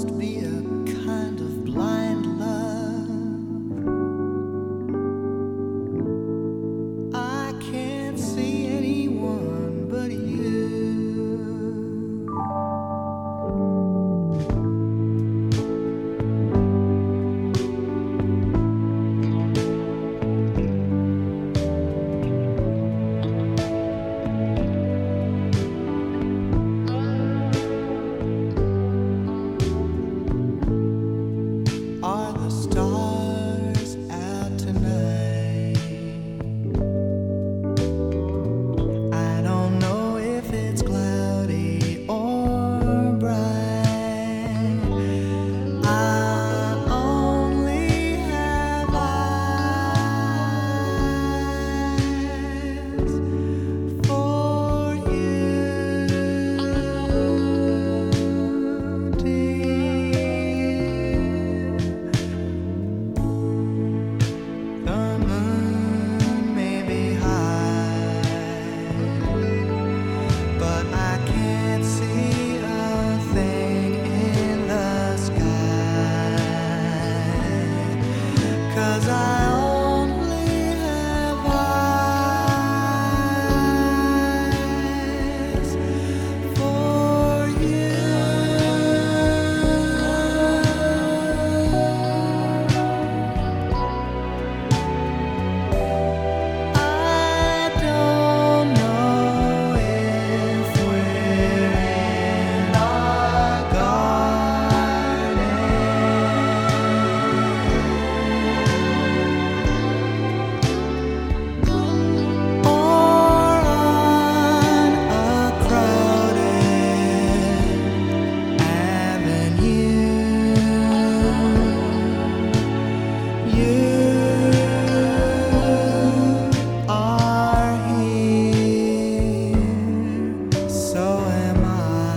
must be a kind of blind love. I can't see anyone but you. Are the stars out tonight? I don't know if it's cloudy or bright. I only have eyes for you, dear. The moon may be high, but I can't see a thing in the sky, 'cause I only have eyes for you. I don't know if we're in our garden or on a crowded avenue. You are here, so am I.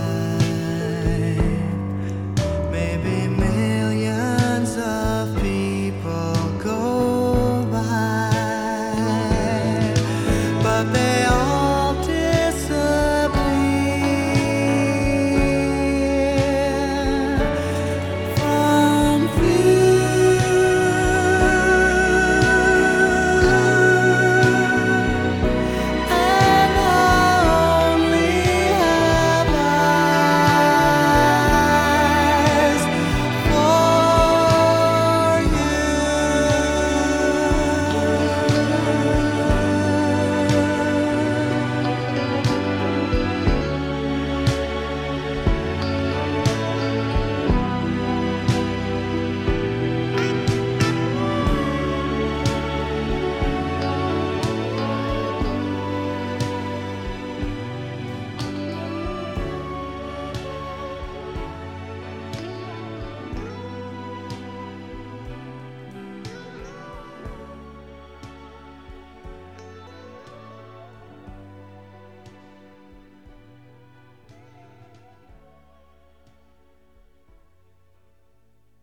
Maybe millions of people go by, but they